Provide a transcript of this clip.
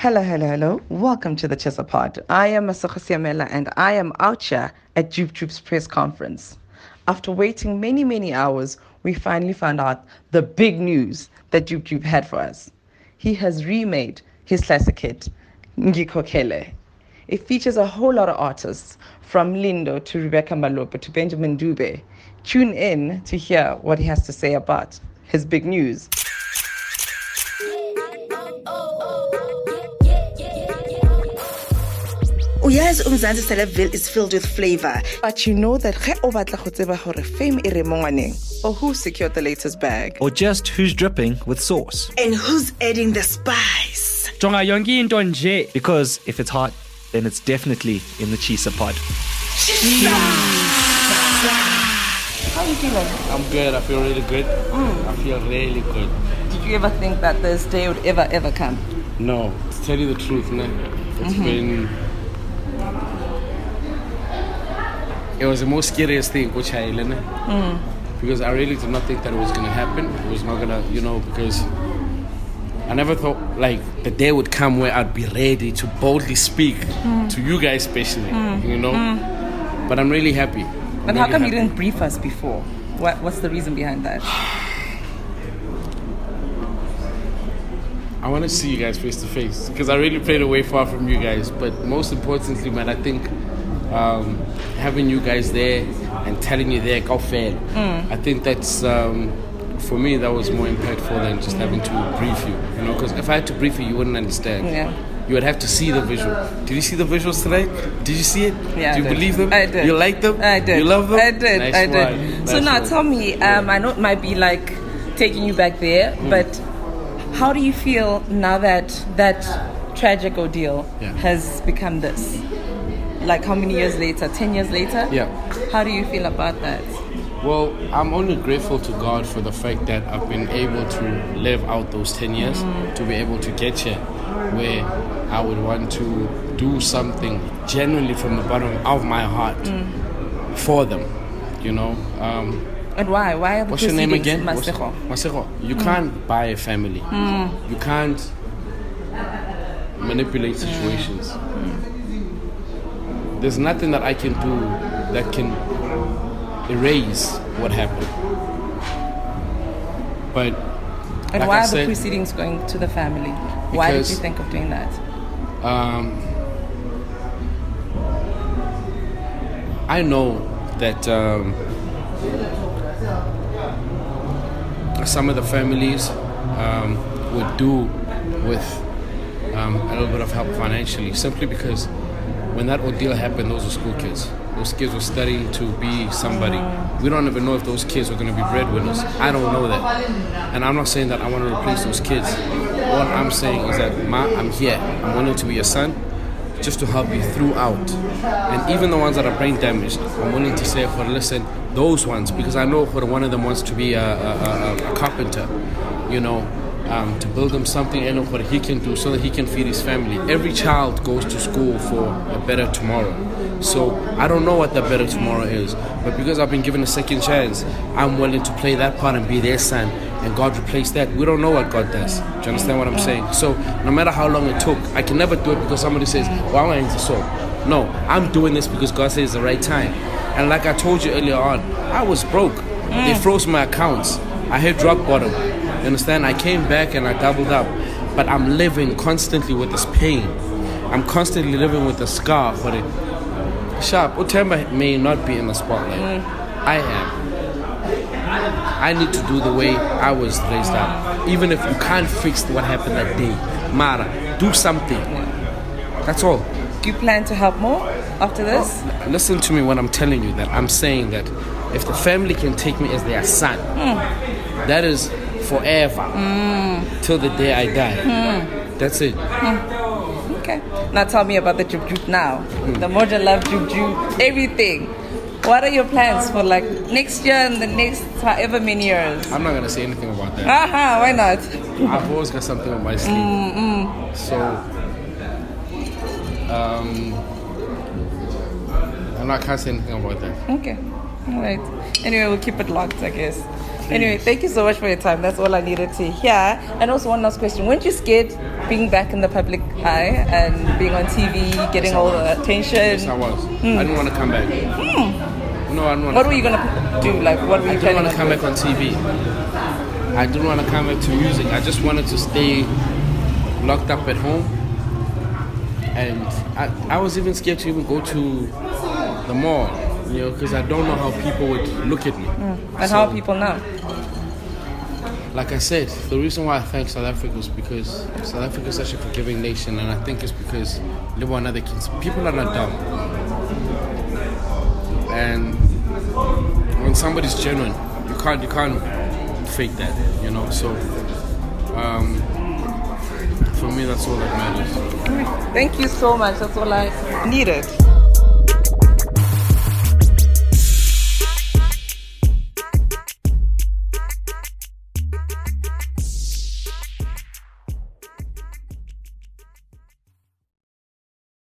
Hello, hello, hello. Welcome to the Chesa Pod. I am Masoko Siamela and I am out here at Jupe Jupe's press conference. After waiting many, many hours, we finally found out the big news that Jupe Jupe had for us. He has remade his classic hit, Ngikhokhele. It features a whole lot of artists, from Lindo to Rebecca Malope to Benjamin Dube. Tune in to hear what he has to say about his big news. Uyazi uMzansi Celebville is filled with flavor. But you know that ge o batla go tseba gore fame e re mo ngwaneng, or who secured the latest bag, or just who's dripping with sauce. And who's adding the spice. Jonga yonke into nje. Because if it's hot, then it's definitely in the Chisa Pod. How are you feeling? I'm good. I feel really good. I feel really good. Did you ever think that this day would ever come? No, to tell you the truth, man, it was the most scariest thing, because I really did not think that it was going to happen. It was not going to, because I never thought, the day would come where I'd be ready to boldly speak to you guys especially, But I'm really happy. But how come you didn't brief us before? What's the reason behind that? I want to see you guys face to face, because I really played away far from you guys. But most importantly, man, I think having you guys there and telling you there, go fail. I think that's, for me, that was more impactful than just having to brief you. Because if I had to brief you, you wouldn't understand. Yeah. You would have to see the visual. Did you see the visuals tonight? Did you see it? Yeah, Do you believe them? I did. You like them? I did. You love them? I did. Nice I did. one. So Nice now one. tell me, I know it might be like taking you back there, but how do you feel now that that tragic ordeal has become this? Like how many years later? 10 years later? Yeah. How do you feel about that? Well, I'm only grateful to God for the fact that I've been able to live out those 10 years, to be able to get here where I would want to do something genuinely from the bottom of my heart for them, And why? Why are the What's your name again? Masego? Masego. You can't buy a family. You can't manipulate situations. There's nothing that I can do that can erase what happened. But And like why I are the said, proceedings going to the family? Why did you think of doing that? I know that some of the families would do with a little bit of help financially, simply because when that ordeal happened, those were school kids. Those kids were studying to be somebody. We don't even know if those kids are going to be breadwinners. I don't know that. And I'm not saying that I want to replace those kids. What I'm saying is that, Ma, I'm here. I'm willing to be your son, just to help you throughout. And even the ones that are brain damaged, I'm willing to say, listen, those ones, because I know one of them wants to be a carpenter, to build him something and what he can do so that he can feed his family. Every child goes to school for a better tomorrow. So I don't know what that better tomorrow is, but because I've been given a second chance, I'm willing to play that part and be their son, and God replaced that. We don't know what God does. Do you understand what I'm saying? So no matter how long it took, I can never do it because somebody says, well, I'm going to No, I'm doing this because God says it's the right time. And like I told you earlier on, I was broke. They froze my accounts. I hit rock bottom. You understand? I came back and I doubled up. But I'm living constantly with this pain. I'm constantly living with the scar for it. Sharp, Utemba may not be in the spotlight. I am. I need to do the way I was raised up. Even if you can't fix what happened that day, Mara, do something. That's all. Do you plan to help more after this? Listen to me when I'm telling you that. I'm saying that if the family can take me as their son, that is forever, till the day I die. That's it. Okay. Now tell me about the Jupe Jupe now. The Moja Love Jupe Jupe, everything. What are your plans for next year and the next however many years? I'm not going to say anything about that. Why not? I've always got something on my sleeve. So, I can't say anything about that. Okay. All right. Anyway, we'll keep it locked, I guess. Anyway, thank you so much for your time. That's all I needed to hear. And also one last question. Weren't you scared being back in the public eye and being on TV, getting all the attention? Yes, I was. I didn't want to come back. No, I didn't want What were you going to do? Like, what were you I didn't planning want to come doing? back on TV. I didn't want to come back to music. I just wanted to stay locked up at home. And I was even scared to even go to the mall, you know, because I don't know how people would look at me. And how are people now? Like I said, the reason why I thank South Africa is because South Africa is such a forgiving nation, and I think it's because people are not dumb. And when somebody's genuine, you can't fake that, you know. So for me, that's all that matters. Thank you so much. That's all I needed.